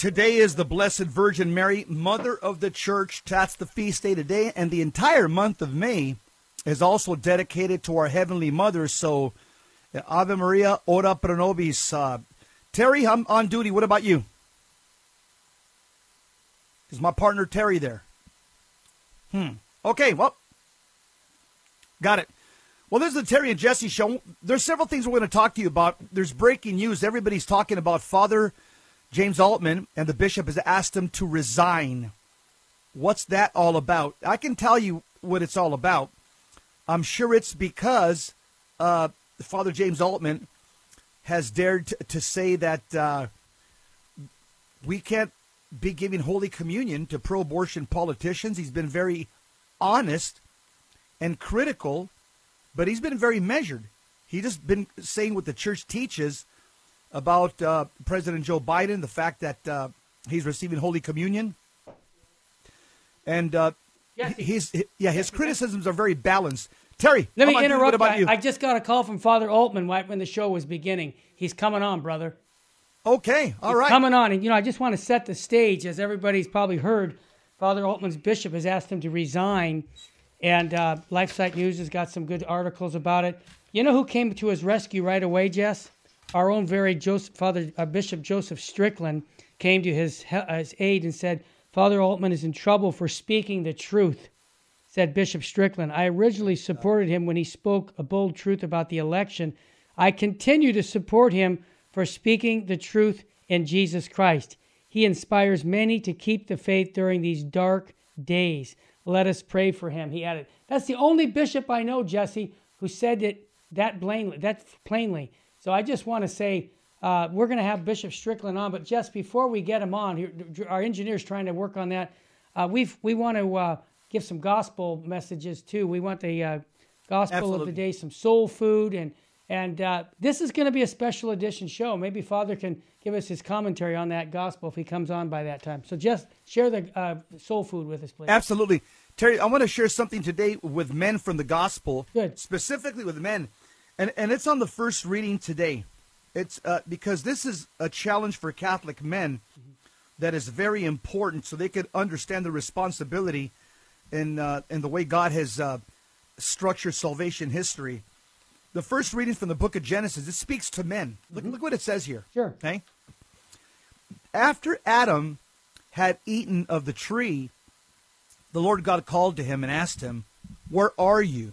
Today is the Blessed Virgin Mary, Mother of the Church. That's the feast day today, and the entire month of May is also dedicated to our Heavenly Mother. So, Ave Maria, ora pro nobis. Terry, I'm on duty. What about you? Is my partner Terry there? Okay, well, got it. Well, this is the Terry and Jesse show. There's several things we're going to talk to you about. There's breaking news. Everybody's talking about Father James Altman, and the bishop has asked him to resign. What's that all about? I can tell you what it's all about. I'm sure it's because Father James Altman has dared to say that we can't be giving Holy Communion to pro-abortion politicians. He's been very honest and critical, but he's been very measured. He's just been saying what the church teaches about President Joe Biden, the fact that he's receiving Holy Communion. And his criticisms are very balanced. Terry, let me interrupt. What about you? I just got a call from Father Altman right when the show was beginning. He's coming on, brother. Okay, all right. He's coming on. And, I just want to set the stage. As everybody's probably heard, Father Altman's bishop has asked him to resign. And LifeSite News has got some good articles about it. You know who came to his rescue right away, Jess? Our own very Bishop Joseph Strickland came to his aid and said, Father Altman is in trouble for speaking the truth, said Bishop Strickland. I originally supported him when he spoke a bold truth about the election. I continue to support him for speaking the truth in Jesus Christ. He inspires many to keep the faith during these dark days. Let us pray for him, he added. That's the only bishop I know, Jesse, who said it that plainly. So I just want to say we're going to have Bishop Strickland on, but just before we get him on, our engineer's trying to work on that. We want to give some gospel messages too. We want the gospel Absolutely. of the day, some soul food, and this is going to be a special edition show. Maybe Father can give us his commentary on that gospel if he comes on by that time. So just share the soul food with us, please. Absolutely. Terry, I want to share something today with men from the gospel. Good. Specifically with men. And it's on the first reading today. It's because this is a challenge for Catholic men that is very important, so they could understand the responsibility in the way God has structured salvation history. The first reading from the book of Genesis, it speaks to men. Look what it says here. Sure. Okay. After Adam had eaten of the tree, the Lord God called to him and asked him, "Where are you?"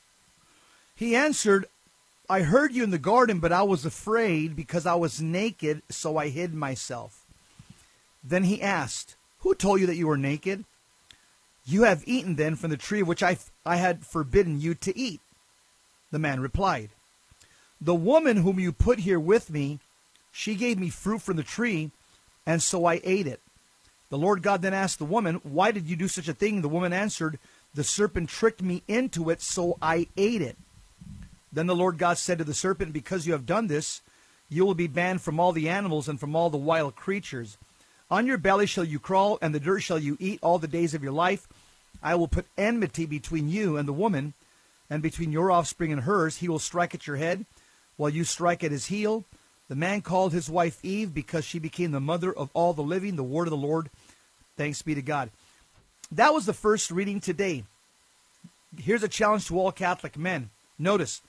He answered, "I heard you in the garden, but I was afraid because I was naked, so I hid myself." Then he asked, "Who told you that you were naked? You have eaten then from the tree which I had forbidden you to eat." The man replied, "The woman whom you put here with me, she gave me fruit from the tree, and so I ate it." The Lord God then asked the woman, "Why did you do such a thing?" The woman answered, "The serpent tricked me into it, so I ate it." Then the Lord God said to the serpent, "Because you have done this, you will be banned from all the animals and from all the wild creatures. On your belly shall you crawl, and the dirt shall you eat all the days of your life. I will put enmity between you and the woman, and between your offspring and hers. He will strike at your head, while you strike at his heel." The man called his wife Eve, because she became the mother of all the living. The word of the Lord. Thanks be to God. That was the first reading today. Here's a challenge to all Catholic men. Notice,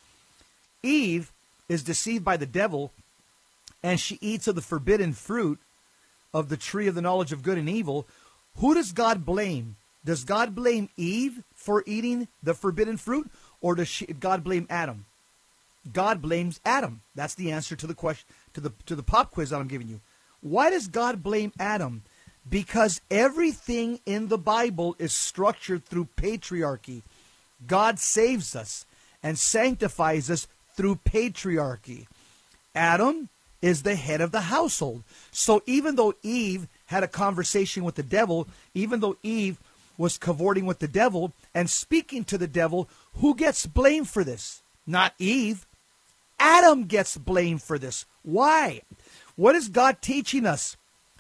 Eve is deceived by the devil, and she eats of the forbidden fruit of the tree of the knowledge of good and evil. Who does God blame? Does God blame Eve for eating the forbidden fruit, or does God blame Adam? God blames Adam. That's the answer to the question, to the pop quiz that I'm giving you. Why does God blame Adam? Because everything in the Bible is structured through patriarchy. God saves us and sanctifies us through patriarchy. Adam is the head of the household. So even though Eve had a conversation with the devil, even though Eve was cavorting with the devil and speaking to the devil, who gets blamed for this? Not Eve. Adam gets blamed for this. Why? What is God teaching us?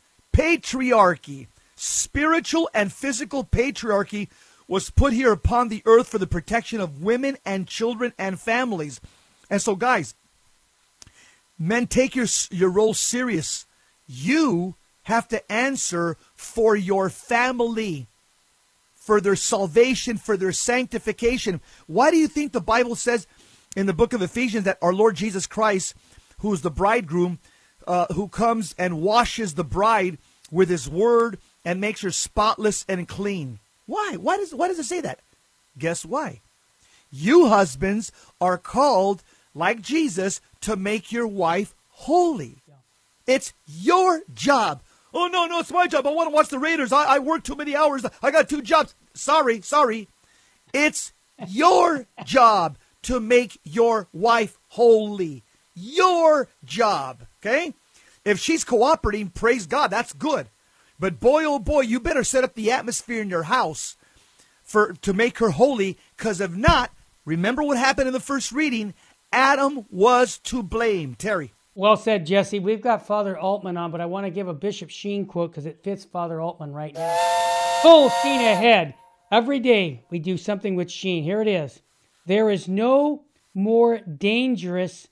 Patriarchy. Spiritual and physical patriarchy was put here upon the earth for the protection of women and children and families. And so, guys, men, take your role serious. You have to answer for your family, for their salvation, for their sanctification. Why do you think the Bible says in the book of Ephesians that our Lord Jesus Christ, who is the bridegroom, who comes and washes the bride with his word and makes her spotless and clean? Why? Why does it say that? Guess why? You husbands are called, like Jesus, to make your wife holy. It's your job. Oh, no, it's my job. I want to watch the Raiders. I work too many hours. I got 2 jobs. Sorry. It's your job to make your wife holy. Your job, okay? If she's cooperating, praise God, that's good. But boy, oh boy, you better set up the atmosphere in your house to make her holy, because if not, remember what happened in the first reading, Adam was to blame. Terry. Well said, Jesse. We've got Father Altman on, but I want to give a Bishop Sheen quote because it fits Father Altman right now. Full steam ahead. Every day we do something with Sheen. Here it is. There is no more dangerous,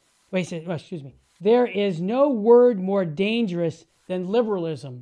there is no word more dangerous than liberalism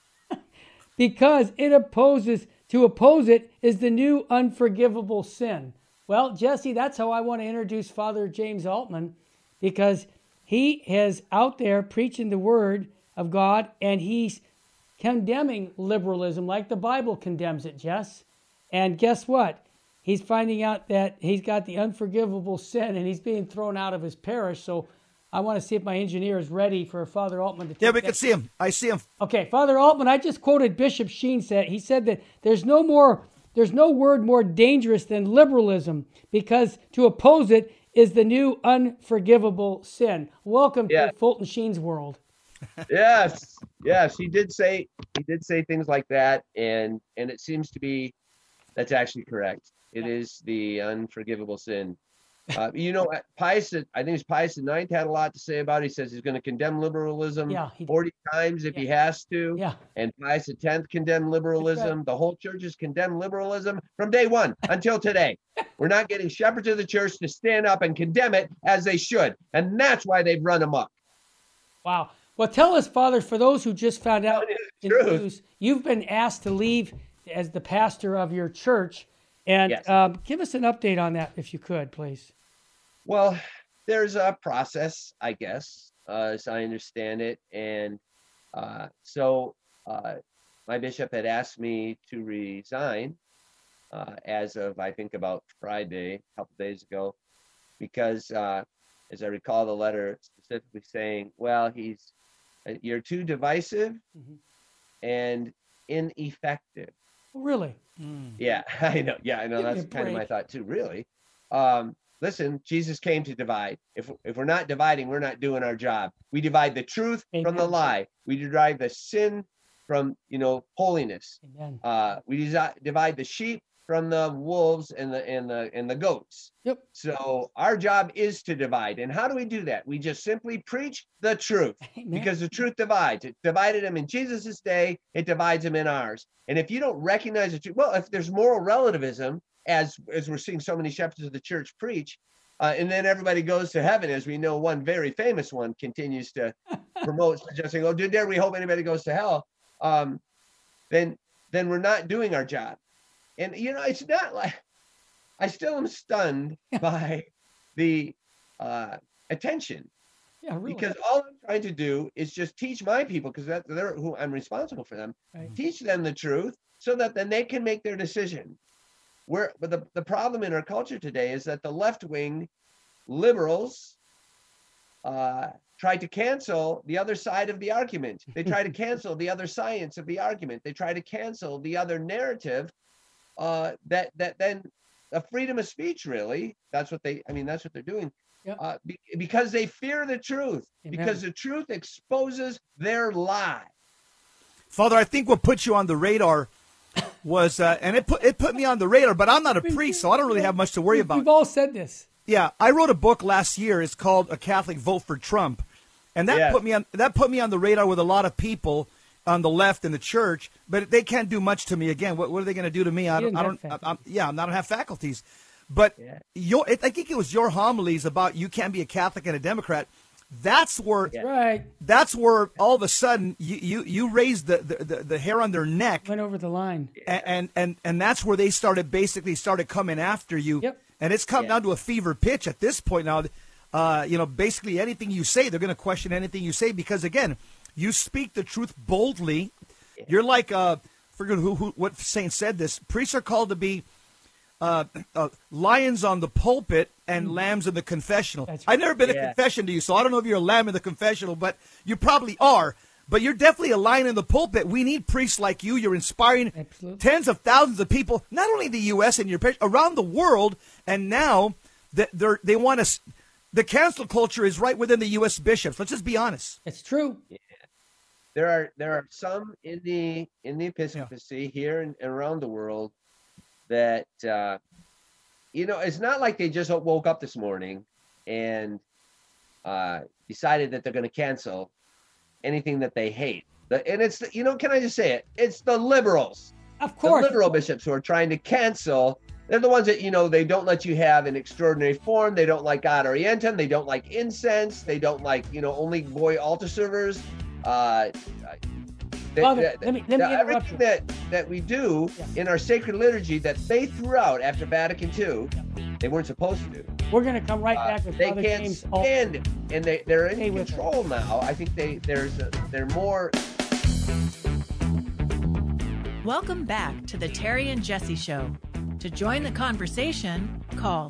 because to oppose it is the new unforgivable sin. Well, Jesse, that's how I want to introduce Father James Altman, because he is out there preaching the word of God, and he's condemning liberalism like the Bible condemns it, Jess. And guess what? He's finding out that he's got the unforgivable sin, and he's being thrown out of his parish. So I want to see if my engineer is ready for Father Altman to take we can see him. I see him. Okay, Father Altman, I just quoted Bishop Sheen. He said that there's no word more dangerous than liberalism, because to oppose it is the new unforgivable sin. Welcome to Fulton Sheen's world. Yes, he did say things like that, and it seems to be that's actually correct. It is the unforgivable sin. Pius, I think it's Pius IX, had a lot to say about it. He says he's going to condemn liberalism 40 times if he has to. Yeah. And Pius X condemned liberalism. Right. The whole church has condemned liberalism from day one until today. We're not getting shepherds of the church to stand up and condemn it as they should. And that's why they've run amok. Wow. Well, tell us, Father, for those who just found out in the news, you've been asked to leave as the pastor of your church. And yes. Give us an update on that, if you could, please. Well, there's a process, I guess, as I understand it. And so my bishop had asked me to resign as of, I think, about Friday, a couple days ago, because as I recall the letter specifically saying, well, you're too divisive and ineffective. Really? Yeah, I know. Yeah, I know. That's kind of my thought too. Really. Listen, Jesus came to divide. If we're not dividing, we're not doing our job. We divide the truth from the lie. We divide the sin from holiness. Amen. We divide the sheep from the wolves and the goats. Yep. So our job is to divide. And how do we do that? We just simply preach the truth. Amen. Because the truth divides. It divided them in Jesus's day. It divides them in ours. And if you don't recognize the truth, well, if there's moral relativism, as we're seeing so many shepherds of the church preach, and then everybody goes to heaven, as we know, one very famous one continues to promote, suggesting, "Oh, dare we hope anybody goes to hell?" Then we're not doing our job. And it's not like I still am stunned by the attention. Yeah, really. Because all I'm trying to do is just teach my people, because they're who I'm responsible for them. Right. Teach them the truth so that then they can make their decision. But the problem in our culture today is that the left-wing liberals try to cancel the other side of the argument. They try to cancel the other science of the argument. They try to cancel the other narrative that then a freedom of speech, really. That's what they're doing. Yep. Because they fear the truth. Amen. Because the truth exposes their lie. Father, I think what put you on the radar was, and it put me on the radar, but I'm not a priest, so I don't really have much to worry about. We've all said this. Yeah, I wrote a book last year. It's called A Catholic Vote for Trump, and that put me on the radar with a lot of people on the left in the church. But they can't do much to me. Again, what are they going to do to me? I don't have faculties. But I think it was your homilies about you can't be a Catholic and a Democrat. That's where Right. that's where all of a sudden you raise the hair on their neck, Went over the line. and that's where they started coming after you. Yep. And it's come down to a fever pitch at this point now. Basically anything you say, they're going to question anything you say because, again, you speak the truth boldly. Yeah. You're like, forget what saint said this. Priests are called to be lions on the pulpit and lambs in the confessional. Right. I've never been a confession to you, so I don't know if you're a lamb in the confessional, but you probably are. But you're definitely a lion in the pulpit. We need priests like you. You're inspiring tens of thousands of people, not only in the U.S. and your parish, around the world. And now they want us. The cancel culture is right within the U.S. bishops. Let's just be honest. It's true. Yeah. There are some in the episcopacy here and around the world that it's not like they just woke up this morning and decided that they're going to cancel anything that they hate. And it's can I just say it? It's the liberals, of course, the liberal bishops who are trying to cancel. They're the ones that, they don't let you have an extraordinary form. They don't like ad orientem. They don't like incense. They don't like, only boy altar servers. Father, let me interrupt everything you. that we do in our sacred liturgy that they threw out after Vatican II, they weren't supposed to do. We're going to come right back with they Father can't James. stand it, and they're in Stay with control now. I think they're more. Welcome back to the Terry and Jesse Show. To join the conversation, call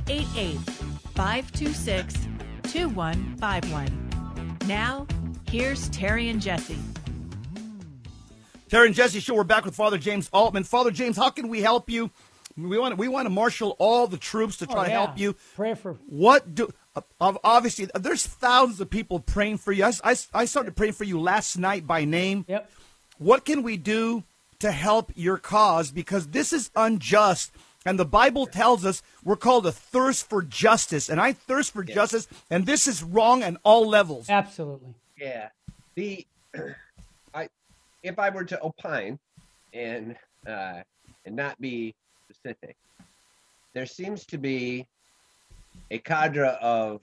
888-526-2151. Now, here's Terry and Jesse. Terry and Jesse Show. We're back with Father James Altman. Father James, how can we help you? We want to marshal all the troops to try to help you. Pray for. Obviously, there's thousands of people praying for you. I started praying for you last night by name. Yep. What can we do to help your cause? Because this is unjust. And the Bible tells us we're called to thirst for justice. And I thirst for justice. And this is wrong on all levels. Absolutely. Yeah. If I were to opine and not be specific, there seems to be a cadre of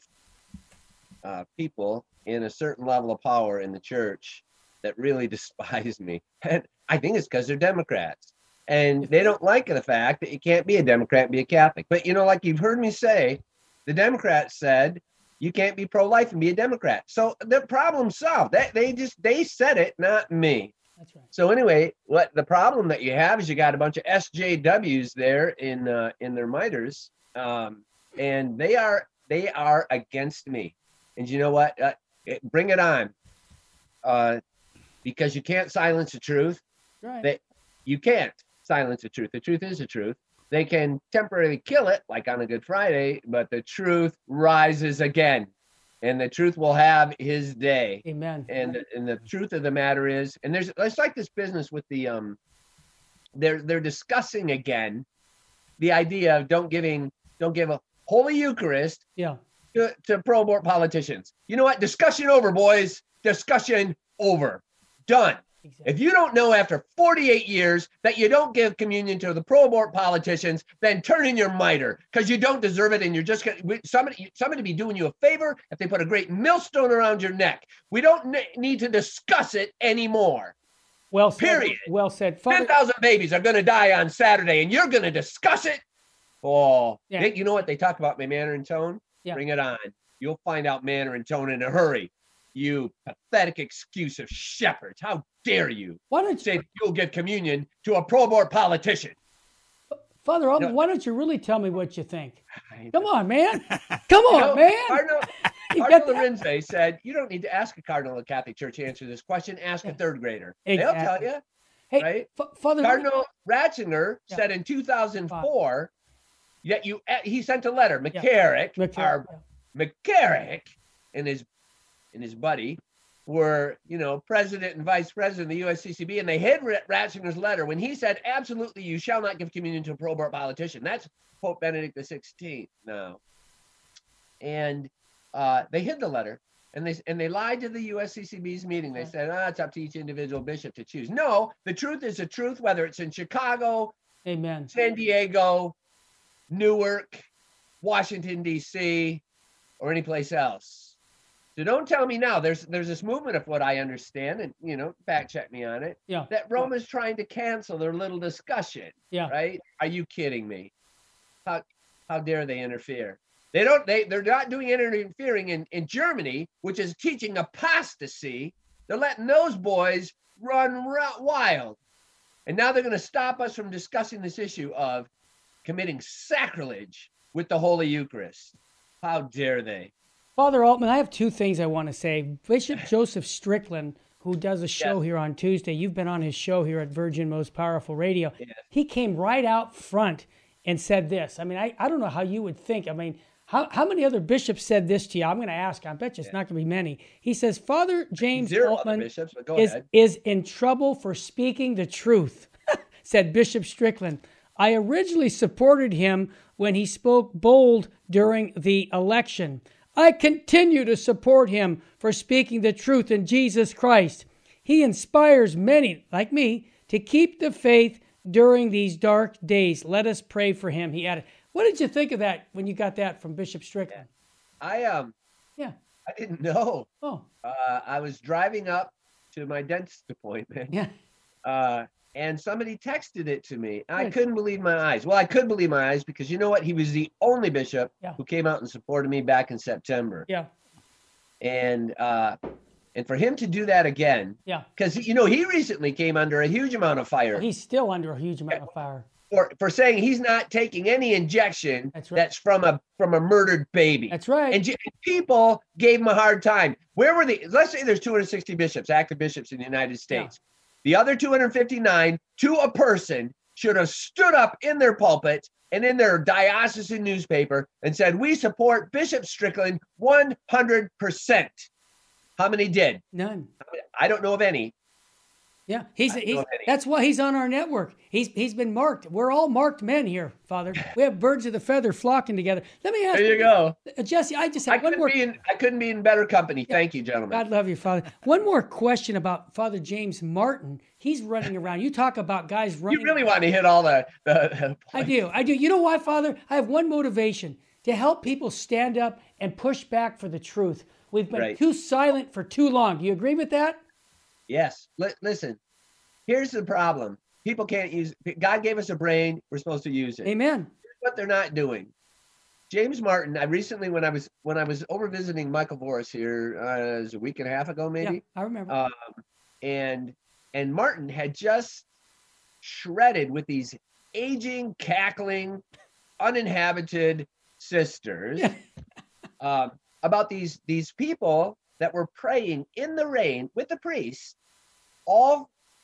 people in a certain level of power in the church that really despise me. And I think it's because they're Democrats. And they don't like the fact that you can't be a Democrat and be a Catholic. But, like you've heard me say, the Democrats said you can't be pro-life and be a Democrat. So the problem's solved. They said it, not me. That's right. So anyway, what the problem that you have is you got a bunch of SJWs there in their miters, and they are against me. And you know what? Bring it on, because you can't silence the truth. Right. You can't silence the truth. The truth is the truth. They can temporarily kill it, like on a Good Friday, but the truth rises again. And the truth will have his day. Amen. And the truth of the matter is, and it's like this business with the they're discussing again the idea of don't give a Holy Eucharist to pro-abort politicians. You know what? Discussion over, boys. Discussion over. Done. Exactly. If you don't know after 48 years that you don't give communion to the pro-abort politicians, then turn in your mitre, because you don't deserve it, and you're just going somebody be doing you a favor if they put a great millstone around your neck. We don't need to discuss it anymore. Well said. Period. Well said. 10,000 babies are going to die on Saturday, and you're going to discuss it? Oh, yeah. You know what they talk about, my manner and tone? Yeah. Bring it on. You'll find out manner and tone in a hurry. You pathetic excuse of shepherds. How dare you say you'll give communion to a pro-abort politician? Father Altman, why don't you really tell me what you think? Come on, man. Come on, man. Cardinal Lorenzo said, you don't need to ask a cardinal of the Catholic Church to answer this question. Ask a third grader. Exactly. They'll tell you. Hey, right? Father Cardinal Ratzinger said in 2004, he sent a letter. McCarrick and his buddy were, president and vice president of the USCCB, and they hid Ratzinger's letter when he said, absolutely, you shall not give communion to a pro-abort politician. That's Pope Benedict XVI now. And they hid the letter, and they lied to the USCCB's meeting. They said, it's up to each individual bishop to choose. No, the truth is the truth, whether it's in Chicago, Amen, San Diego, Newark, Washington, D.C., or any place else. So don't tell me now. There's this movement of what I understand, and fact check me on it. Yeah. That Rome is trying to cancel their little discussion. Yeah. Right? Are you kidding me? How dare they interfere? They're not doing interfering in Germany, which is teaching apostasy. They're letting those boys run wild. And now they're going to stop us from discussing this issue of committing sacrilege with the Holy Eucharist. How dare they? Father Altman, I have two things I want to say. Bishop Joseph Strickland, who does a show Yes. here on Tuesday, you've been on his show here at Virgin Most Powerful Radio. Yes. He came right out front and said this. I mean, I don't know how you would think. I mean, how many other bishops said this to you? I'm going to ask. I bet you it's not going to be many. He says, Father James Zero other Altman bishops, but go is, ahead. is in trouble for speaking the truth, said Bishop Strickland. I originally supported him when he spoke bold during the election. I continue to support him for speaking the truth in Jesus Christ. He inspires many, like me, to keep the faith during these dark days. Let us pray for him, he added. What did you think of that when you got that from Bishop Strickland? I Yeah. didn't know. Oh, I was driving up to my dentist appointment. yeah. And somebody texted it to me. I Good. couldn't believe my eyes. Well, I could believe my eyes because you know what? He was the only bishop Yeah. who came out and supported me back in September. Yeah. And for him to do that again, Yeah. because he recently came under a huge amount of fire He's still under a huge amount of fire. for saying he's not taking any injection That's right. that's from a murdered baby. That's right. And people gave him a hard time. Where were let's say there's 260 bishops, active bishops in the United States. The other 259, to a person, should have stood up in their pulpit and in their diocesan newspaper and said, we support Bishop Strickland 100%. How many did? None. I don't know of any. Yeah, don't know of any. that's why he's on our network. He's been marked. We're all marked men here, Father. We have birds of the feather flocking together. Let me ask There you go. Jesse, I just I have one more. couldn't be in better company. Thank you, gentlemen. God love you, Father. One more question about Father James Martin. He's running around. You talk about guys running. You really want to hit all the I do. You know why, Father? I have one motivation: to help people stand up and push back for the truth. We've been Right. too silent for too long. Do you agree with that? Yes. Listen, here's the problem. People can't use. God gave us a brain. We're supposed to use it. Amen. Here's what they're not doing. James Martin. I recently, when I was over visiting Michael Voris here, it was a week and a half ago, maybe. Yeah, I remember. And Martin had just shredded with these aging, cackling, uninhabited sisters about these people that were praying in the rain with the priest, all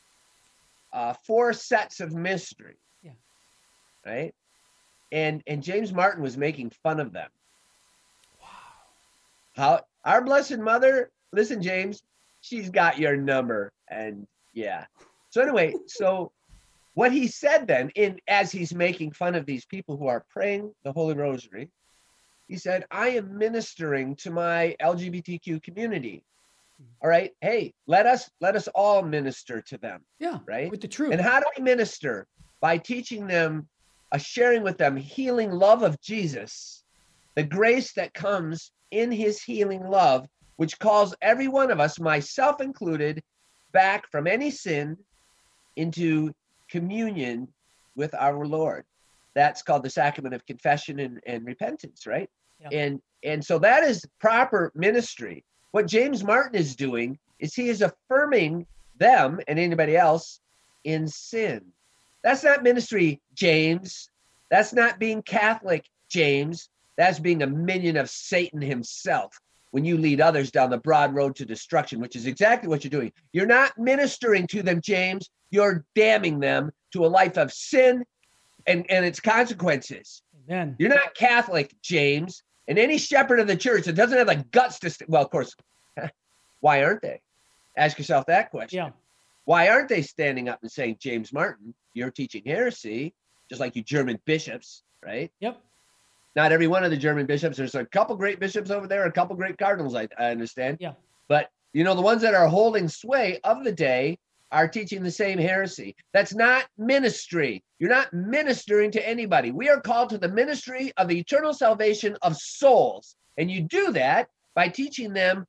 4 sets of mystery. Yeah. Right? And James Martin was making fun of them. Wow. How our Blessed Mother, listen, James, she's got your number. And yeah. So anyway, so what he said then, as he's making fun of these people who are praying the Holy Rosary, he said, I am ministering to my LGBTQ community. All right. Hey, let us all minister to them. Yeah. Right. With the truth. And how do we minister? By teaching them, sharing with them healing love of Jesus, the grace that comes in his healing love, which calls every one of us, myself included, back from any sin into communion with our Lord. That's called the sacrament of confession and repentance, right? Yeah. And so that is proper ministry. What James Martin is doing is he is affirming them and anybody else in sin. That's not ministry, James. That's not being Catholic, James. That's being a minion of Satan himself when you lead others down the broad road to destruction, which is exactly what you're doing. You're not ministering to them, James. You're damning them to a life of sin and its consequences. Amen. You're not Catholic, James. And any shepherd of the church that doesn't have the guts to, well, of course, why aren't they? Ask yourself that question. Yeah. Why aren't they standing up and saying, James Martin, you're teaching heresy, just like you German bishops, right? Yep. Not every one of the German bishops. There's a couple great bishops over there, a couple great cardinals, I understand. Yeah. But, the ones that are holding sway of the day are teaching the same heresy. That's not ministry. You're not ministering to anybody. We are called to the ministry of the eternal salvation of souls. And you do that by teaching them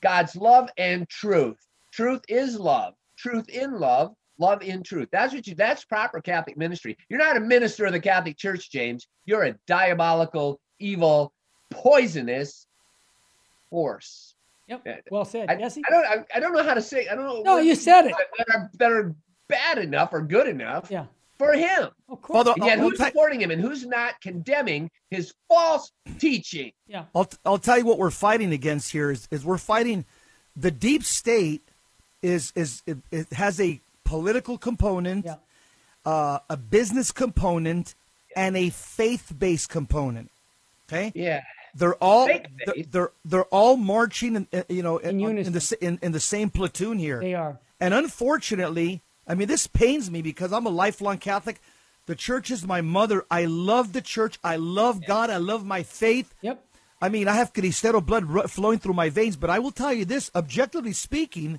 God's love and truth. Truth is love. Truth in love. Love in truth. That's proper Catholic ministry. You're not a minister of the Catholic Church, James. You're a diabolical, evil, poisonous force. Yep. Well said. Jesse? I don't know how to say. I don't know. No, you said it. That are bad enough or good enough. Yeah. For him. Of course. And yet who's supporting him and who's not condemning his false teaching? Yeah. I'll tell you what we're fighting against here is we're fighting the deep state it has a political component, a business component, and a faith-based component. Okay? Yeah. They're all marching in unison. in the same platoon here. They are. And unfortunately, I mean, this pains me because I'm a lifelong Catholic. The church is my mother. I love the church. I love God. I love my faith. Yep. I mean, I have Cristero blood flowing through my veins. But I will tell you this, objectively speaking,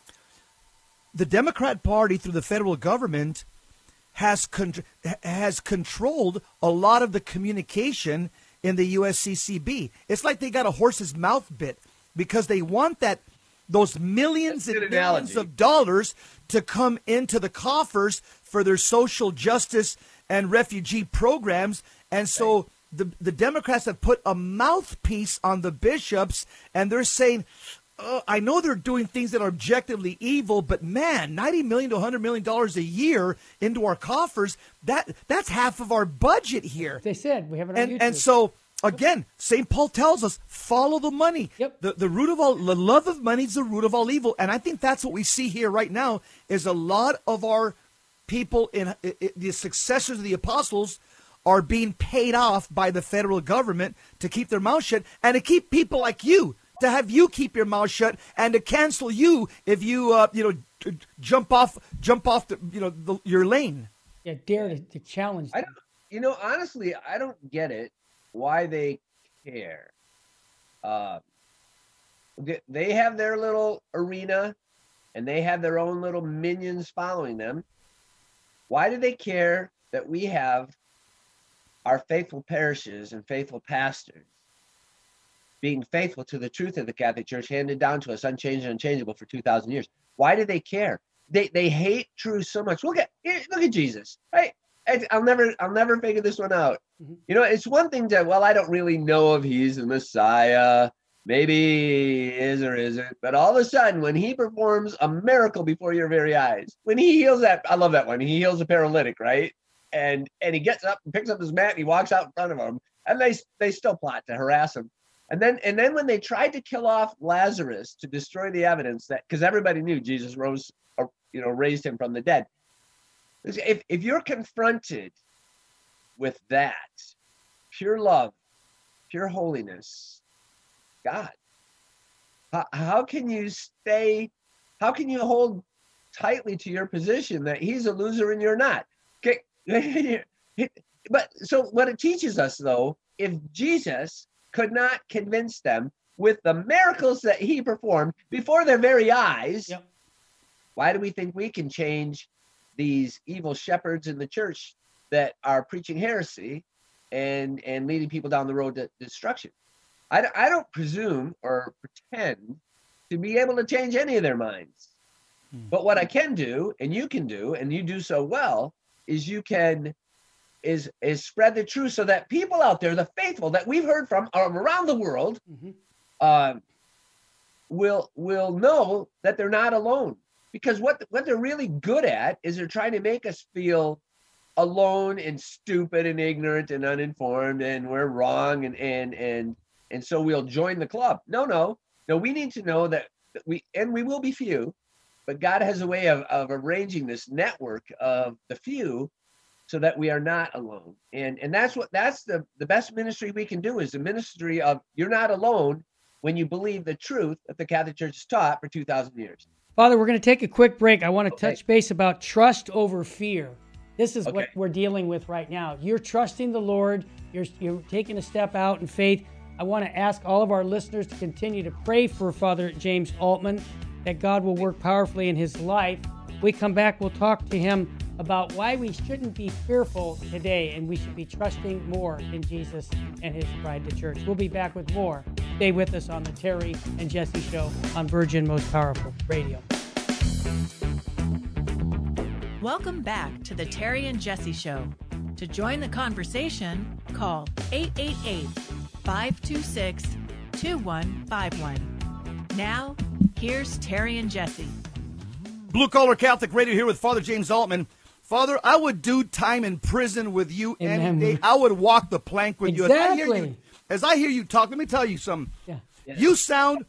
the Democrat Party through the federal government has controlled a lot of the communication in the USCCB. It's like they got a horse's mouth bit because they want those millions and millions of dollars to come into the coffers for their social justice and refugee programs. And so the Democrats have put a mouthpiece on the bishops, and they're saying, I know they're doing things that are objectively evil, but man, $90 million to $100 million a year into our coffers, that's half of our budget here. They said we have it on YouTube. And so, again, St. Paul tells us, follow the money. Yep. The root of all, the love of money is the root of all evil. And I think that's what we see here right now is a lot of our people, the successors of the apostles, are being paid off by the federal government to keep their mouth shut and to keep people like you, to have you keep your mouth shut and to cancel you if you, jump off your lane. Yeah, dare to challenge them. Honestly, I don't get it. Why they care. They have their little arena and they have their own little minions following them. Why do they care that we have our faithful parishes and faithful pastors being faithful to the truth of the Catholic Church handed down to us unchanged and unchangeable for 2,000 years? Why do they care? They hate truth so much. Look at Jesus, right? I'll never figure this one out. Mm-hmm. It's one thing to, I don't really know if he's the Messiah. Maybe he is or isn't. But all of a sudden, when he performs a miracle before your very eyes, when he heals I love that one. He heals a paralytic, right? And he gets up and picks up his mat and he walks out in front of him. And they still plot to harass him. And then when they tried to kill off Lazarus to destroy the evidence because everybody knew Jesus raised him from the dead. If you're confronted with that, pure love, pure holiness, God, how can you hold tightly to your position that he's a loser and you're not? Okay. But so what it teaches us, though, if Jesus could not convince them with the miracles that he performed before their very eyes, why do we think we can change these evil shepherds in the church that are preaching heresy and leading people down the road to destruction? I don't presume or pretend to be able to change any of their minds. But what I can do, and you can do, and you do so well, is you can is spread the truth so that people out there, the faithful that we've heard from around the world, will know that they're not alone. Because what they're really good at is they're trying to make us feel alone and stupid and ignorant and uninformed and we're wrong and so we'll join the club. No, we need to know that we will be few, but God has a way of arranging this network of the few so that we are not alone. And that's the best ministry we can do is the ministry of you're not alone when you believe the truth that the Catholic Church has taught for 2,000 years. Father, we're going to take a quick break. I want to touch base about trust over fear. This is what we're dealing with right now. You're trusting the Lord. You're taking a step out in faith. I want to ask all of our listeners to continue to pray for Father James Altman, that God will work powerfully in his life. We come back, we'll talk to him about why we shouldn't be fearful today and we should be trusting more in Jesus and his bride, the church. We'll be back with more. Stay with us on the Terry and Jesse Show on Virgin Most Powerful Radio. Welcome back to the Terry and Jesse Show. To join the conversation, call 888-526-2151. Now, here's Terry and Jesse. Blue Collar Catholic Radio here with Father James Altman. Father, I would do time in prison with you any day. I would walk the plank with you. As I hear you talk, let me tell you something. Yeah. You sound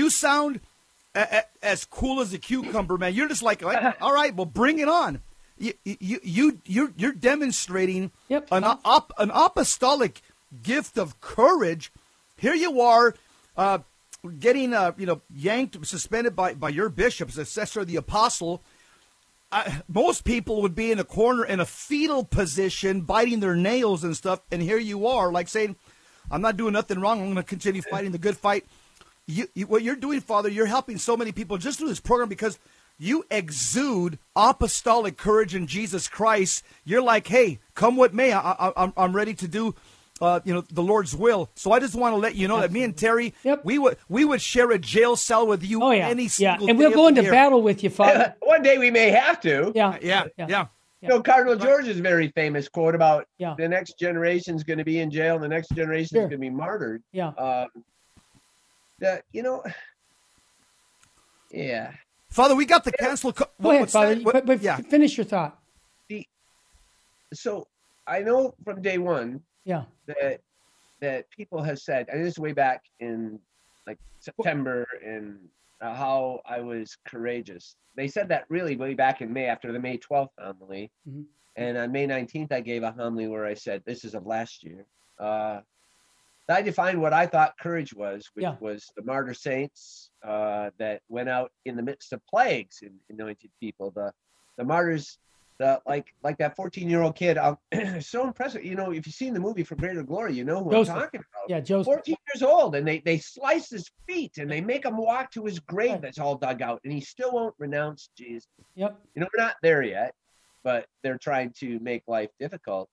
as cool as a cucumber, man. You're just like, all right, well, bring it on. You're demonstrating an apostolic gift of courage. Here you are, getting yanked, suspended by your bishop, successor of the apostle. Most people would be in a corner in a fetal position, biting their nails and stuff, and here you are, like saying, "I'm not doing nothing wrong. I'm going to continue fighting the good fight." What you're doing, Father, you're helping so many people just through this program because you exude apostolic courage in Jesus Christ. You're like, "Hey, come what may, I'm ready to do, the Lord's will." So I just want to let you know that me and Terry, we would share a jail cell with you any single day. And we'll go into battle with you, Father. One day we may have to. Yeah. Cardinal George's very famous quote about the next generation is going to be in jail and the next generation is going to be martyred. Father, we got the cancel. Go ahead, Father. Finish your thought. So I know from day one that people have said, and this is way back in like September, and how I was courageous. They said that really way back in May after the May 12th homily. Mm-hmm. And on May 19th, I gave a homily where I said, this is of last year. I defined what I thought courage was, which was the martyr saints that went out in the midst of plagues and anointed people. The martyrs, like that 14-year-old kid. So impressive. If you've seen the movie For Greater Glory, you know who Joseph. I'm talking about. Yeah, Joseph. 14 years old, and they slice his feet and they make him walk to his grave that's all dug out, and he still won't renounce Jesus. Yep. We're not there yet, but they're trying to make life difficult.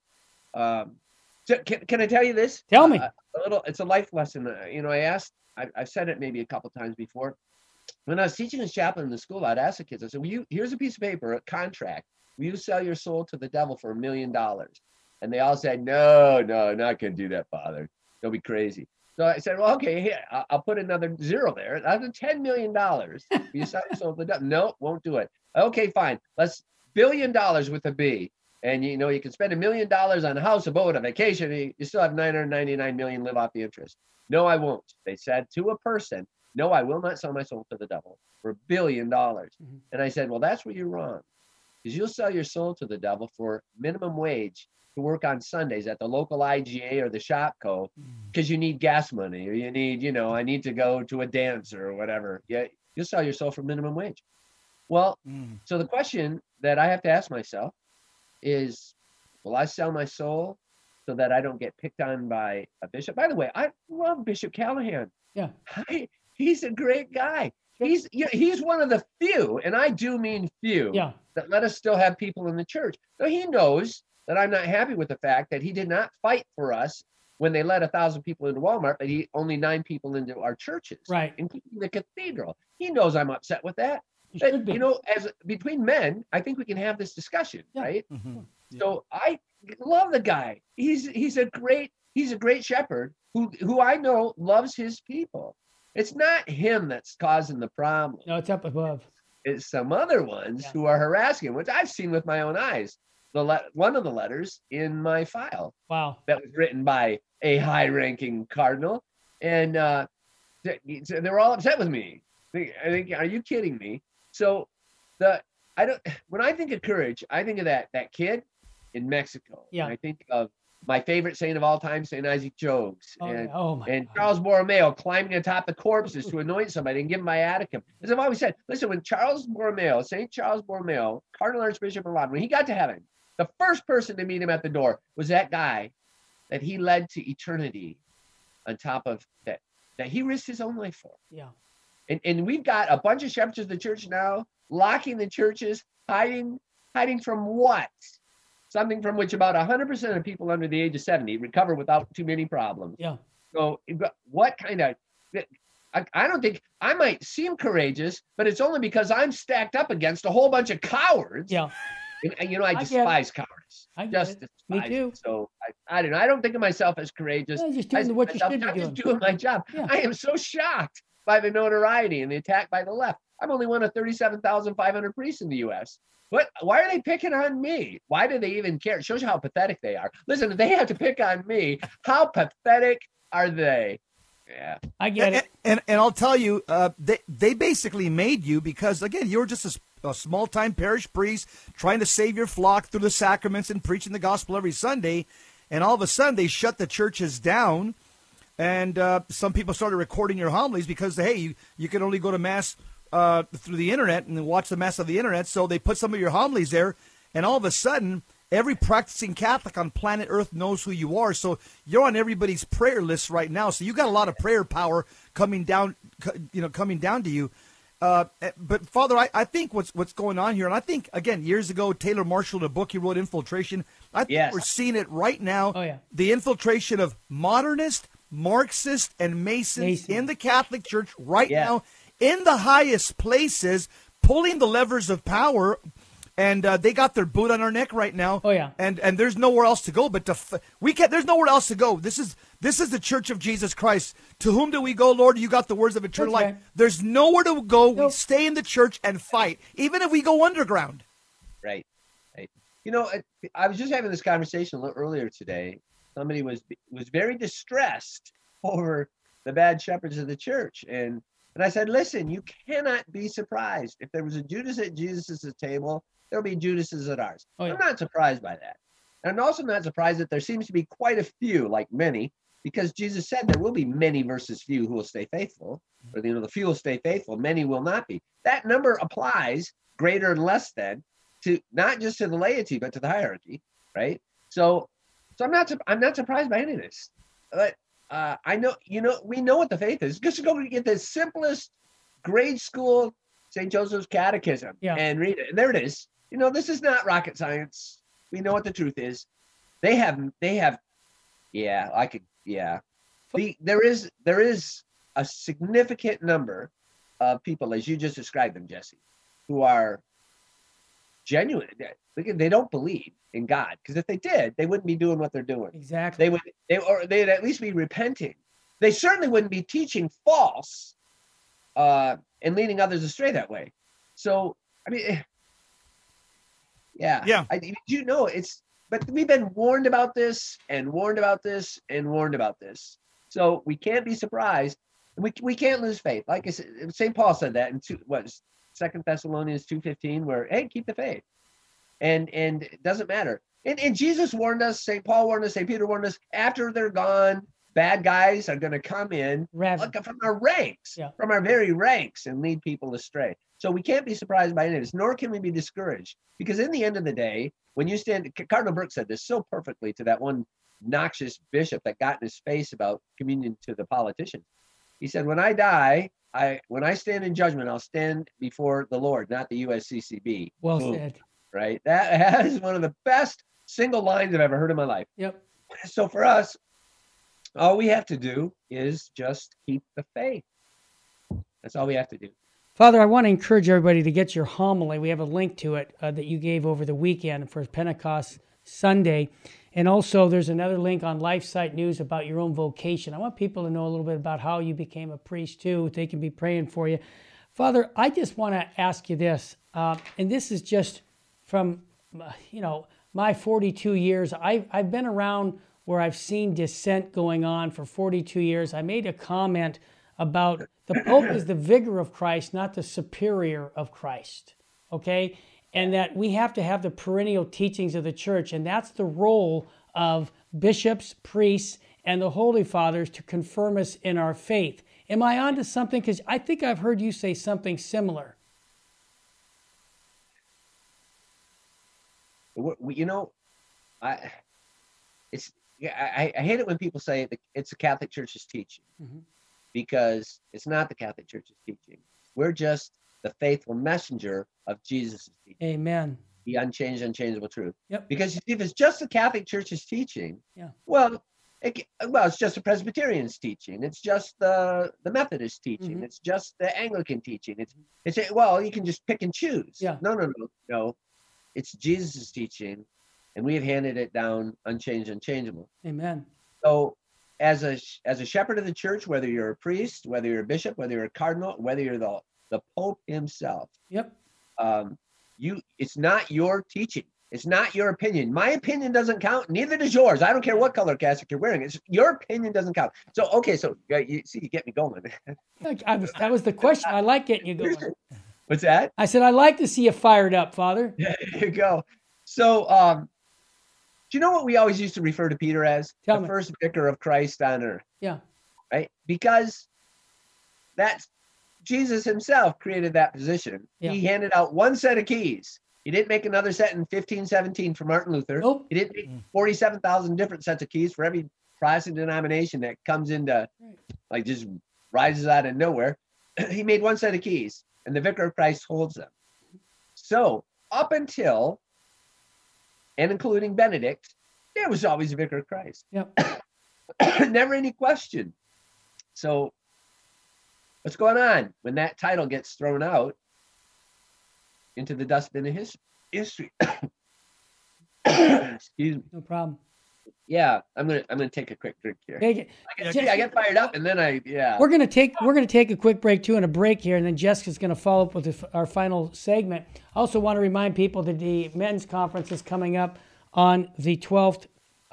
So can I tell you this? Tell me. It's a life lesson. I've said it maybe a couple times before. When I was teaching as chaplain in the school, I'd ask the kids, I said, here's a piece of paper, a contract. Will you sell your soul to the devil for $1 million? And they all said, no, not going to do that, Father. Don't be crazy. So I said, well, okay, here, I'll put another zero there. That's $10 million. Will you sell your soul to the devil? No, won't do it. Okay, fine. Let's $1 billion with a B. And you can spend $1 million on a house, a boat, a vacation. You still have $999 million live off the interest. No, I won't. They said to a person, no, I will not sell my soul to the devil for $1 billion. Mm-hmm. And I said, well, that's where you're wrong. Because you'll sell your soul to the devil for minimum wage to work on Sundays at the local IGA or the Shopco because you need gas money or you need, I need to go to a dance or whatever. Yeah, you'll sell your soul for minimum wage. Well, so the question that I have to ask myself is, will I sell my soul so that I don't get picked on by a bishop? By the way, I love Bishop Callahan. Yeah. He's a great guy. He's one of the few, and I do mean few, that let us still have people in the church. So he knows that I'm not happy with the fact that he did not fight for us when they let 1,000 people into Walmart, but he only 9 people into our churches, right, including the cathedral. He knows I'm upset with that. But, as between men, I think we can have this discussion, right? Mm-hmm. Yeah. So I love the guy. He's a great shepherd who I know loves his people. It's not him that's causing the problem. No, it's up above. It's some other ones who are harassing him, which I've seen with my own eyes. One of the letters in my file. Wow. That was written by a high-ranking cardinal, and they were all upset with me. I think, are you kidding me? So when I think of courage, I think of that kid in Mexico. Yeah. I think of my favorite saint of all time, St. Isaac Jogues, and Charles Borromeo climbing atop the corpses to anoint somebody and give him viaticum. As I've always said, listen, when St. Charles Borromeo, Cardinal Archbishop of Milan, when he got to heaven, the first person to meet him at the door was that guy that he led to eternity on top of that he risked his own life for. Yeah. And we've got a bunch of shepherds of the church now locking the churches, hiding Hiding from what? Something from which about 100% of people under the age of 70 recover without too many problems. Yeah. So what kind of, I don't think, I might seem courageous, but it's only because I'm stacked up against a whole bunch of cowards. Yeah. And, I despise cowardice. I get Just it. despise Me too. it. So I don't know. I don't think of myself as courageous. Yeah, just doing what you should be I'm doing. just doing my job. Yeah. I am so shocked by the notoriety and the attack by the left. I'm only one of 37,500 priests in the U.S. Why are they picking on me? Why do they even care? It shows you how pathetic they are. Listen, if they have to pick on me, how pathetic are they? Yeah, I get it. And I'll tell you, they basically made you because, again, you were just a small-time parish priest trying to save your flock through the sacraments and preaching the gospel every Sunday. And all of a sudden, they shut the churches down. And some people started recording your homilies because, hey, you can only go to Mass through the Internet and watch the Mass on the Internet. So they put some of your homilies there. And all of a sudden, every practicing Catholic on planet Earth knows who you are. So you're on everybody's prayer list right now. So you got a lot of prayer power coming down to you. But Father, I think what's going on here, and I think, again, years ago, Taylor Marshall, the book he wrote, Infiltration, I think we're seeing it right now. Oh, yeah. The infiltration of modernist, Marxist, and Masons in the Catholic Church right now, in the highest places, pulling the levers of power. And they got their boot on our neck right now. Oh yeah. And there's nowhere else to go but there's nowhere else to go. This is the Church of Jesus Christ. To whom do we go, Lord? You got the words of eternal life. Right. There's nowhere to go. Nope. We stay in the church and fight, even if we go underground. Right. I was just having this conversation a little earlier today. Somebody was very distressed over the bad shepherds of the church, and I said, listen, you cannot be surprised if there was a Judas at Jesus' table. There'll be Judases at ours. Oh, yeah. I'm not surprised by that. And I'm also not surprised that there seems to be quite a few, like many, because Jesus said there will be many versus few who will stay faithful. Or, the few will stay faithful, many will not be. That number applies greater and less than to not just to the laity, but to the hierarchy, right? So I'm not surprised by any of this. But I know, we know what the faith is. Just go get the simplest grade school St. Joseph's Catechism and read it. And there it is. This is not rocket science. We know what the truth is. There is a significant number of people, as you just described them, Jesse, who are genuine. They don't believe in God, because if they did, they wouldn't be doing what they're doing. Exactly. They'd at least be repenting. They certainly wouldn't be teaching false and leading others astray that way. So, I mean, yeah. But we've been warned about this and warned about this and warned about this. So we can't be surprised. We can't lose faith. Like I said, St. Paul said that in 2 Thessalonians 2:15, where, hey, keep the faith. And it doesn't matter. And Jesus warned us, St. Paul warned us, St. Peter warned us, after they're gone, bad guys are going to come in from our ranks, from our very ranks, and lead people astray. So we can't be surprised by any of this, nor can we be discouraged. Because in the end of the day, when you stand, Cardinal Burke said this so perfectly to that one noxious bishop that got in his face about communion to the politicians. He said, when I die, when I stand in judgment, I'll stand before the Lord, not the USCCB. Well said. Right? That is one of the best single lines I've ever heard in my life. Yep. So for us, all we have to do is just keep the faith. That's all we have to do. Father, I want to encourage everybody to get your homily. We have a link to it that you gave over the weekend for Pentecost Sunday. And also there's another link on LifeSite News about your own vocation. I want people to know a little bit about how you became a priest too. They can be praying for you. Father, I just want to ask you this, and this is just from, my 42 years. I've been around where I've seen dissent going on for 42 years. I made a comment about the Pope is the vicar of Christ, not the superior of Christ, okay? And that we have to have the perennial teachings of the church, and that's the role of bishops, priests, and the Holy Fathers to confirm us in our faith. Am I onto something? Because I think I've heard you say something similar. I hate it when people say it's the Catholic Church's teaching, because it's not the Catholic Church's teaching. We're just the faithful messenger of Jesus' teaching. Amen. The unchanged, unchangeable truth. Yep. Because if it's just the Catholic Church's teaching, Yeah. well, it's just the Presbyterian's teaching. It's just the Methodist teaching. Mhm. It's just the Anglican teaching. Well, you can just pick and choose. Yeah. No. It's Jesus' teaching, and we have handed it down unchanged, unchangeable. Amen. So, as a shepherd of the church, whether you're a priest, whether you're a bishop, whether you're a cardinal, whether you're the Pope himself, Yep. It's not your teaching. It's not your opinion. My opinion doesn't count. Neither does yours. I don't care what color cassock you're wearing. It's your opinion doesn't count. So, okay. So you get me going. That was the question. I like getting you going. What's that? I said, I like to see you fired up, Father. There you go. So, do you know what we always used to refer to Peter as? Tell the me. first vicar of Christ on earth. Yeah. Right? Because that's Jesus himself created that position. Yeah. He handed out one set of keys. He didn't make another set in 1517 for Martin Luther. Nope. He didn't make 47,000 different sets of keys for every Protestant denomination that comes into, like, just rises out of nowhere. He made one set of keys, and the vicar of Christ holds them. So up until and including Benedict, there was always a vicar of Christ. Yep. Never any question. So what's going on when that title gets thrown out into the dustbin of history? Excuse me. No problem. Yeah, I'm gonna take a quick drink here. Take it. I get fired up, and then We're gonna take a quick break too, and a break here, and then Jessica's gonna follow up with our final segment. I also want to remind people that the men's conference is coming up on the 12th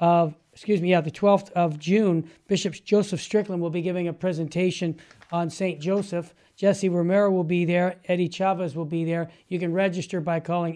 of June. Bishop Joseph Strickland will be giving a presentation on St. Joseph. Jesse Romero will be there. Eddie Chavez will be there. You can register by calling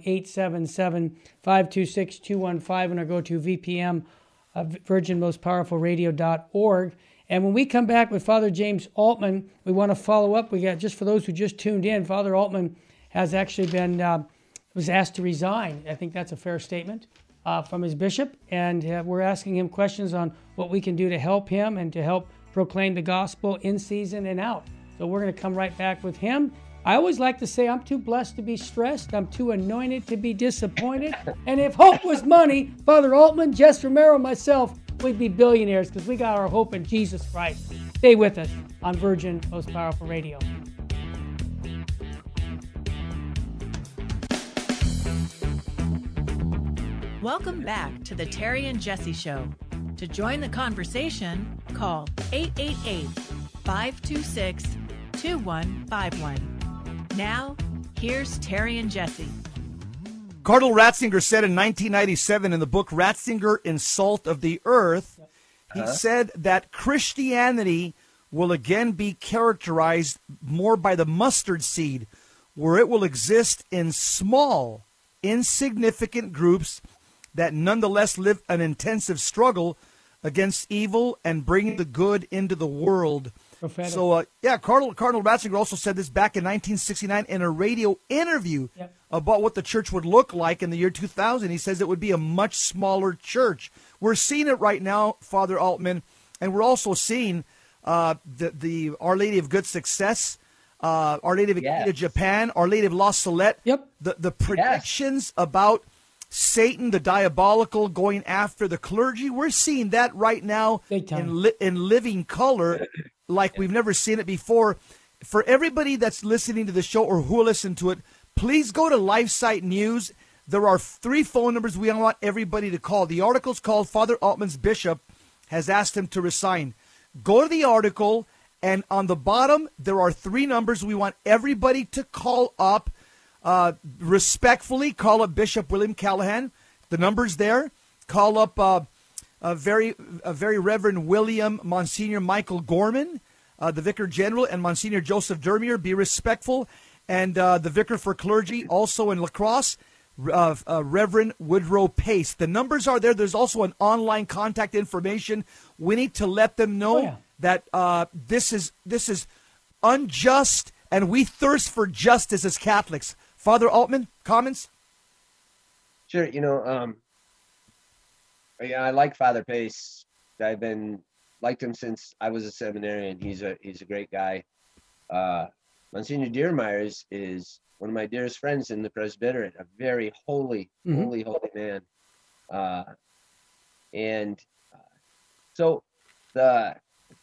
877-526-215 or go to VPM, virginmostpowerfulradio.org. And when we come back with Father James Altman, we want to follow up. We got, just for those who just tuned in, Father Altman has actually been was asked to resign. I think that's a fair statement from his bishop, and we're asking him questions on what we can do to help him and to help proclaim the gospel in season and out. So we're going to come right back with him. I always like to say I'm too blessed to be stressed. I'm too anointed to be disappointed. And if hope was money, Father Altman, Jess Romero, myself, we'd be billionaires because we got our hope in Jesus Christ. Stay with us on Virgin Most Powerful Radio. Welcome back to the Terry and Jesse Show. To join the conversation, call 888-526-2151. Now, here's Terry and Jesse. Cardinal Ratzinger said in 1997 in the book Ratzinger in Salt of the Earth, he said that Christianity will again be characterized more by the mustard seed, where it will exist in small, insignificant groups that nonetheless live an intensive struggle against evil and bringing the good into the world. Prophetic. So, Cardinal Ratzinger also said this back in 1969 in a radio interview about what the church would look like in the year 2000. He says it would be a much smaller church. We're seeing it right now, Father Altman, and we're also seeing the Our Lady of Good Success, Our Lady of Akita, Japan, Our Lady of La Salette. Yep. The predictions about Satan, the diabolical, going after the clergy. We're seeing that right now in living color like we've never seen it before. For everybody that's listening to the show or who will listen to it, please go to LifeSite News. There are 3 phone numbers we want everybody to call. The article's called Father Altman's Bishop has asked him to resign. Go to the article, and on the bottom, there are 3 numbers we want everybody to call up. Respectfully, call up Bishop William Callahan. The number's there. Call up a very Reverend William Monsignor Michael Gorman, the Vicar General, and Monsignor Joseph Dermier. Be respectful. And the Vicar for Clergy, also in La Crosse, Reverend Woodrow Pace. The numbers are there. There's also an online contact information. We need to let them know that this is unjust, and we thirst for justice as Catholics. Father Altman, comments? Sure. I like Father Pace. I've liked him since I was a seminarian. He's a great guy. Monsignor Diermeier is one of my dearest friends in the Presbyterate, a very holy, holy man. And so the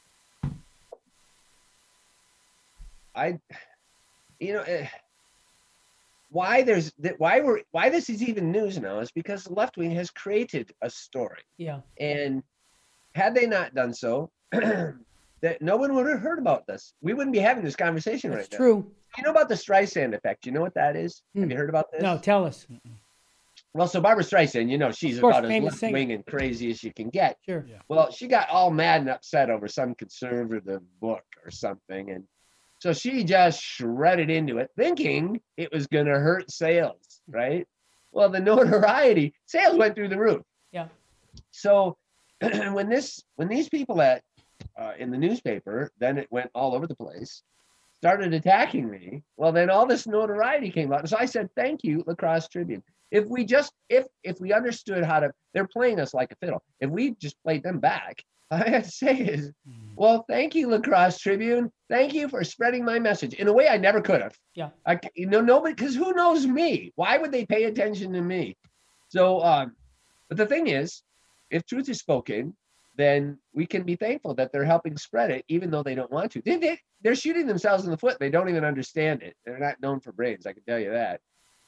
why this is even news now is because the left wing has created a story. Yeah. And had they not done so, that no one would have heard about this. We wouldn't be having this conversation right now. That's true. You know about the Streisand effect? You know what that is? Have you heard about this? No, tell us. Well, so Barbara Streisand, she's Of course, about as famous left-wing and crazy as you can get. Sure. Yeah. Well, she got all mad and upset over some conservative book or something. And so she just shredded into it, thinking it was going to hurt sales, right? Well, the notoriety, sales went through the roof. Yeah. So when these people in the newspaper, then it went all over the place, started attacking me, well, then all this notoriety came out. So I said, thank you, La Crosse Tribune. If we understood how to, they're playing us like a fiddle. If we just played them back, all I have to say is, well, thank you, La Crosse Tribune. Thank you for spreading my message in a way I never could have. Yeah. Nobody, because who knows me? Why would they pay attention to me? So, but the thing is, if truth is spoken, then we can be thankful that they're helping spread it, even though they don't want to. They're shooting themselves in the foot. They don't even understand it. They're not known for brains, I can tell you that.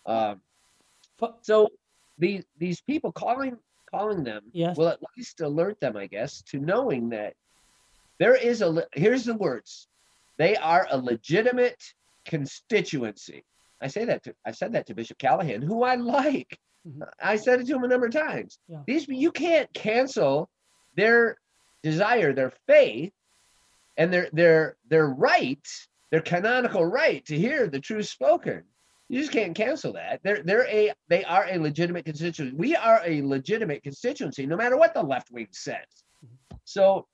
So these people calling them will at least alert them, I guess, to knowing that there is here's the words, they are a legitimate constituency. I said that to Bishop Callahan, who I like. I said it to him a number of times. Yeah. You can't cancel their desire, their faith, and their right, their canonical right to hear the truth spoken. You just can't cancel that. They are a legitimate constituency. We are a legitimate constituency, no matter what the left wing says. So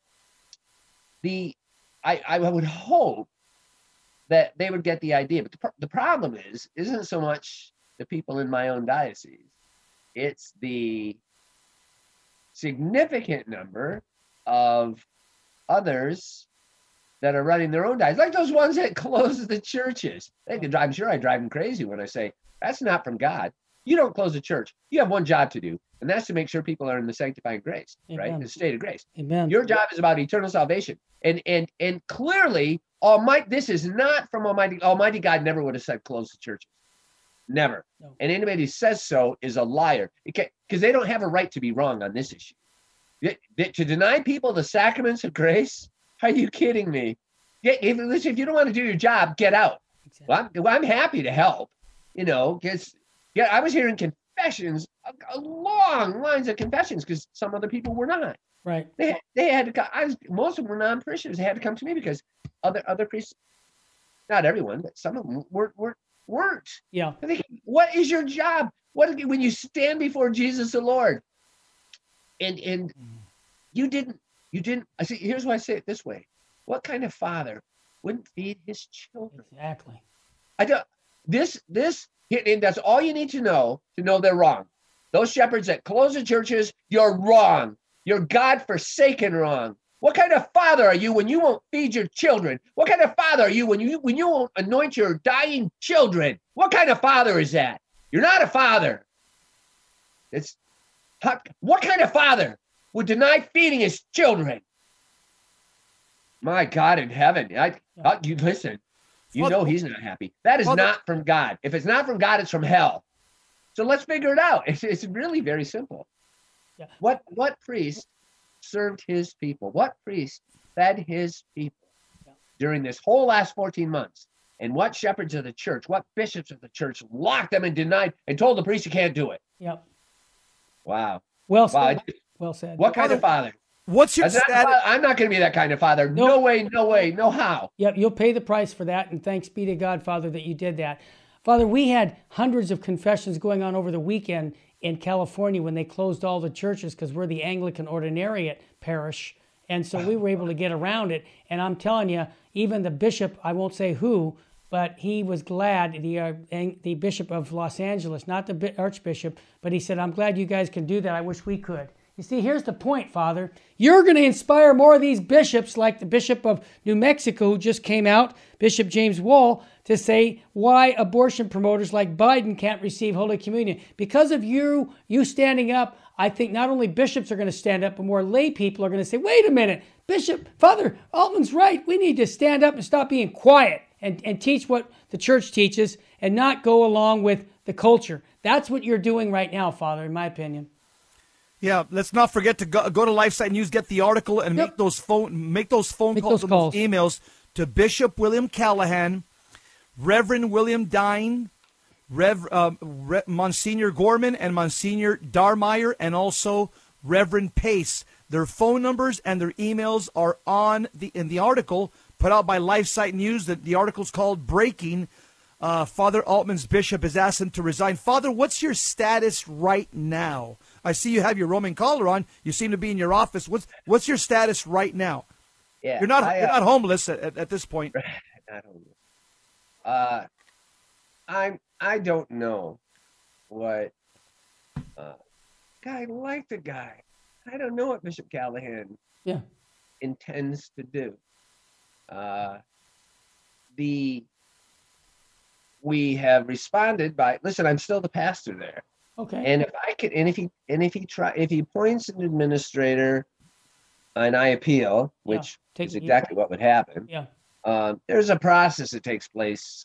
I would hope that they would get the idea. But the problem isn't so much the people in my own diocese. It's the significant number of others that are running their own diocese, like those ones that close the churches. I'm sure I drive them crazy when I say, that's not from God. You don't close a church. You have one job to do, and that's to make sure people are in the sanctifying grace, right? In the state of grace. Amen. Your job is about eternal salvation. And clearly, this is not from Almighty. Almighty God never would have said close the churches. Never. No. And anybody who says so is a liar, because they don't have a right to be wrong on this issue. To deny people the sacraments of grace? Are you kidding me? If you don't want to do your job, get out. Exactly. Well, I'm happy to help, because I was hearing confessions, long lines of confessions, because some other people were not. Right. They had to come. Most of them were non-Christians. They had to come to me because other priests, not everyone, but some of them weren't. Yeah. What is your job? When you stand before Jesus the Lord, and you didn't. I see. Here's why I say it this way: what kind of father wouldn't feed his children? Exactly. I don't. And that's all you need to know they're wrong. Those shepherds that close the churches, you're wrong. You're God-forsaken wrong. What kind of father are you when you won't feed your children? What kind of father are you when you won't anoint your dying children? What kind of father is that? You're not a father. What kind of father would deny feeding his children? My God in heaven. You listen. You know he's not happy. That is not from God. If it's not from God, it's from hell. So let's figure it out. It's really very simple. Yeah. What priest served his people? What priest fed his people during this whole last 14 months? And what shepherds of the church, what bishops of the church locked them and denied and told the priest you can't do it? Yep. Wow. Well said. Well said. What kind of father? What's your status? I'm not going to be that kind of father. No way, no how. Yep, you'll pay the price for that, and thanks be to God, Father, that you did that. Father, we had hundreds of confessions going on over the weekend in California when they closed all the churches because we're the Anglican Ordinariate parish, and so we were able to get around it. And I'm telling you, even the bishop, I won't say who, but he was glad, the Bishop of Los Angeles, not the Archbishop, but he said, I'm glad you guys can do that. I wish we could. You see, here's the point, Father. You're going to inspire more of these bishops, like the Bishop of New Mexico, who just came out, Bishop James Wall, to say why abortion promoters like Biden can't receive Holy Communion. Because of you standing up, I think not only bishops are going to stand up, but more lay people are going to say, wait a minute, Father Altman's right. We need to stand up and stop being quiet and teach what the church teaches and not go along with the culture. That's what you're doing right now, Father, in my opinion. Yeah, let's not forget to go to LifeSite News, get the article, and make those phone calls, those emails to Bishop William Callahan, Reverend William Dine, Monsignor Gorman, and Monsignor Darmeyer, and also Reverend Pace. Their phone numbers and their emails are in the article put out by LifeSite News. The article's called "Breaking." Father Altman's bishop has asked him to resign. Father, what's your status right now? I see you have your Roman collar on. You seem to be in your office. What's your status right now? Yeah, you're not homeless at this point. Not homeless. I don't know what. I like the guy. I don't know what Bishop Callahan intends to do. We have responded by, listen, I'm still the pastor there. Okay. And if I could, if he appoints an administrator and I appeal, which is exactly what would happen. Yeah. There's a process that takes place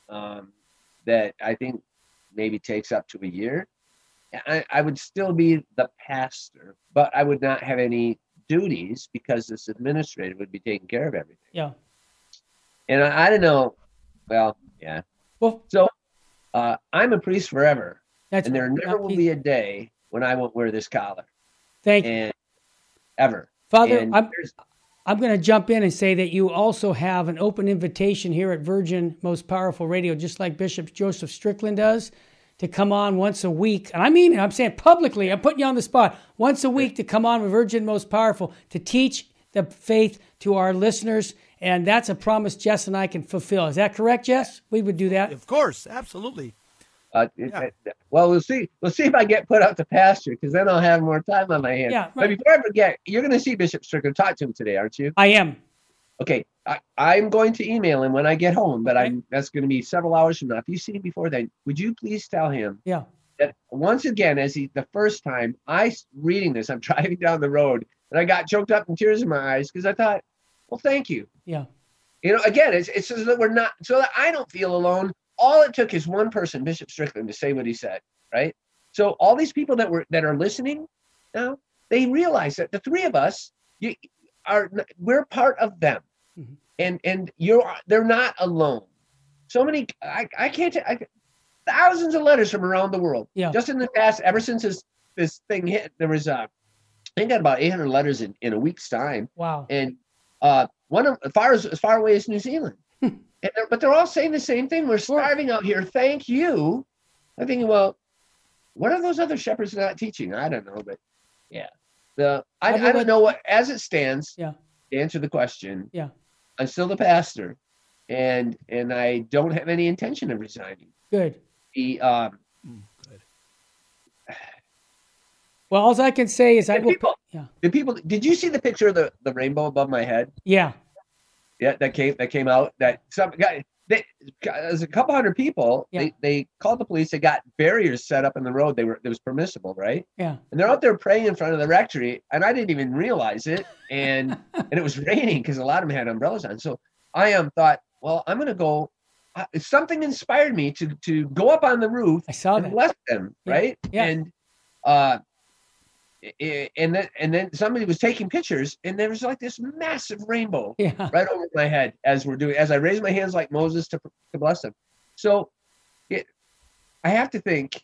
that I think maybe takes up to a year. I would still be the pastor, but I would not have any duties because this administrator would be taking care of everything. Yeah. And I don't know. Well, yeah. Well, so I'm a priest forever. And there never will be a day when I won't wear this collar. Thank you. Ever. Father, and I'm going to jump in and say that you also have an open invitation here at Virgin Most Powerful Radio, just like Bishop Joseph Strickland does, to come on once a week. And I mean it. I'm saying publicly. I'm putting you on the spot. Once a week to come on with Virgin Most Powerful to teach the faith to our listeners. And that's a promise Jess and I can fulfill. Is that correct, Jess? We would do that. Of course. Absolutely. Well, we'll see. We'll see if I get put out to pasture, because then I'll have more time on my hands. Yeah, right. But before I forget, you're going to see Bishop Strickland. Talk to him today, aren't you? I am. Okay. I'm going to email him when I get home, but that's going to be several hours from now. If you see him before then, would you please tell him that once again, the first time reading this, I'm driving down the road and I got choked up in tears in my eyes because I thought, well, thank you. Yeah. Again, it's so that so that I don't feel alone. All it took is one person, Bishop Strickland, to say what he said, right? So all these people that are listening now, they realize that the three of us, we're part of them, and they're not alone. So many, I can't. Thousands of letters from around the world. Yeah. Just in the past, ever since this thing hit, there was I got about 800 letters in a week's time. Wow. And one of as far away as New Zealand. But they're all saying the same thing. We're starving out here. Thank you. I'm thinking, well, what are those other shepherds not teaching? I don't know, but yeah. I don't know what, as it stands, to answer the question, I'm still the pastor, and I don't have any intention of resigning. Good. Good. Well, all I can say is did you see the picture of the rainbow above my head? Yeah. Yeah, that came out. That some guy, there's a couple hundred people. Yeah. They called the police. They got barriers set up in the road. It was permissible, right? Yeah. And they're out there praying in front of the rectory, and I didn't even realize it. And and it was raining because a lot of them had umbrellas on. So I thought, well, I'm going to go. Something inspired me to go up on the roof. I saw and that. bless them, right? Yeah. And then somebody was taking pictures, and there was like this massive rainbow right over my head as I raised my hands like Moses to bless them. So I have to think,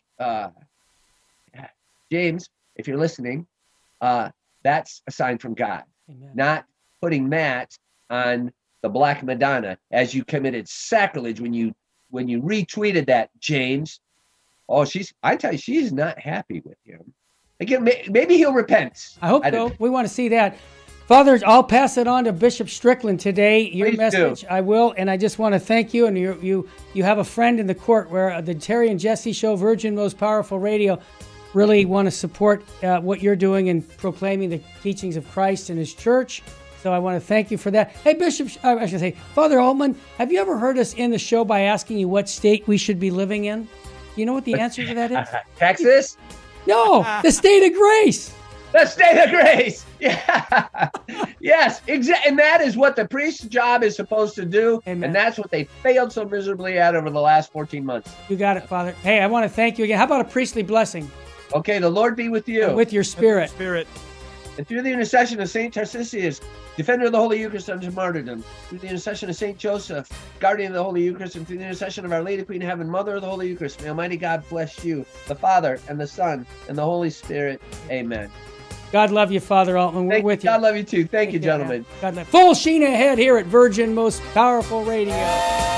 James, if you're listening, that's a sign from God. Amen. Not putting Matt on the Black Madonna as you committed sacrilege when you retweeted that, James. Oh, I tell you, she's not happy with him. Again, maybe he'll repent. I hope so. We want to see that. Father, I'll pass it on to Bishop Strickland today. Your Please message, do. I will, and I just want to thank you. And you have a friend in the court where the Terry and Jesse Show, Virgin Most Powerful Radio. really want to support what you're doing in proclaiming the teachings of Christ and His church. So I want to thank you for that. Hey, Bishop, I should say, Father Altman, have you ever heard us end the show by asking you what state we should be living in? You know what the answer to that is? Texas? No, the state of grace. The state of grace. Yeah. Yes, exactly. And that is what the priest's job is supposed to do. Amen. And that's what they failed so miserably at over the last 14 months. You got it, Father. Hey, I want to thank you again. How about a priestly blessing? Okay, the Lord be with you. And with your spirit. Spirit. And through the intercession of St. Tarcisius, defender of the Holy Eucharist unto martyrdom, through the intercession of St. Joseph, guardian of the Holy Eucharist, and through the intercession of Our Lady Queen of Heaven, Mother of the Holy Eucharist, may Almighty God bless you, the Father, and the Son, and the Holy Spirit. Amen. God love you, Father Altman. We're with you. God love you too. Thank you, gentlemen. God love. Full sheen ahead here at Virgin Most Powerful Radio.